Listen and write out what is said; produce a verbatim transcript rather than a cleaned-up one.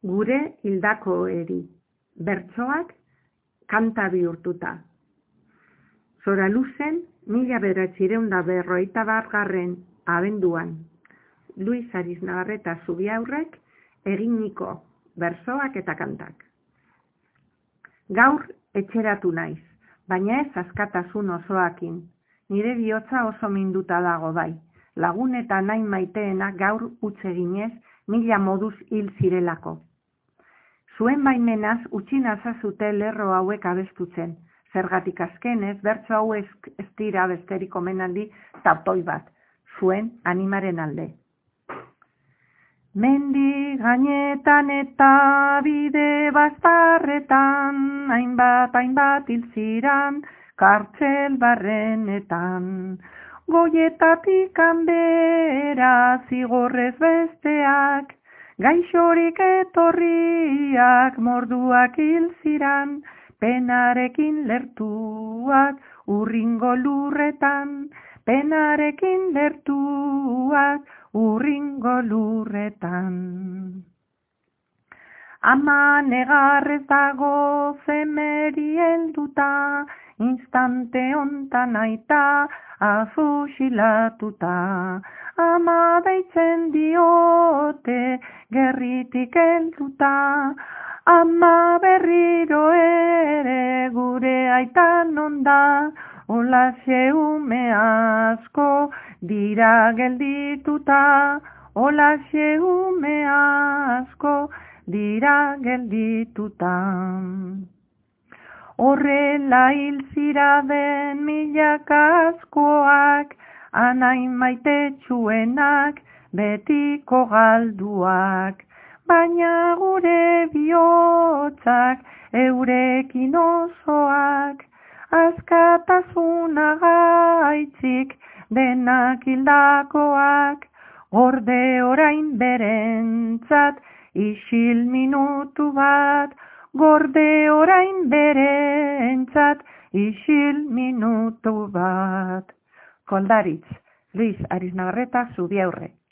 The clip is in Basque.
gure hildako eri, bertsoak kanta bihurtuta. Zora luzen, mila bederatziehun eta berrogeita batgarren abenduan, Luis Ariznabarreta Zubiaurrek eginiko bertsoak eta kantak. Gaur etxeratu naiz, baina ez askatasun osoakin. Nire bihotza oso minduta dago bai. Lagun eta nahi maiteena gaur utz eginez mila moduz hil zirelako. Zuen baimenaz utzi nazazute lerro hauek abestutzen. Zergatik azkenez, bertso hau ez dira besterik omenaldi tapoi bat, zuen animaren alde. Mendi gainetan eta bide baztarretan, hainbat hainbat hil ziran, kartzel barrenetan. Goietatik hanbera zigorrez besteak, gaixorik etorriak morduak hil ziran, penarekin lertuak urringo lurretan, penarekin lertuak urringo lurretan. Ama negarrez dago zemeri helduta, instante hontan aita afusilatuta. Ama deitzen diote gerritik helduta, ama berriro ere gure aita non da, olaxe ume asko dira geldituta, olaxe ume asko dira geldituta. Horrela hil ziraden milaka askoak, anain maitetsuenak, betiko galduak. Baina gure bihotzak eurekin osoak, askatasuna gaitzik denak hildakoak, gorde orain berentzat isil minutu bat, gorde orain berentzat isil minutu bat. Koldaritz, Luis Ariznabarreta Zubiaurre.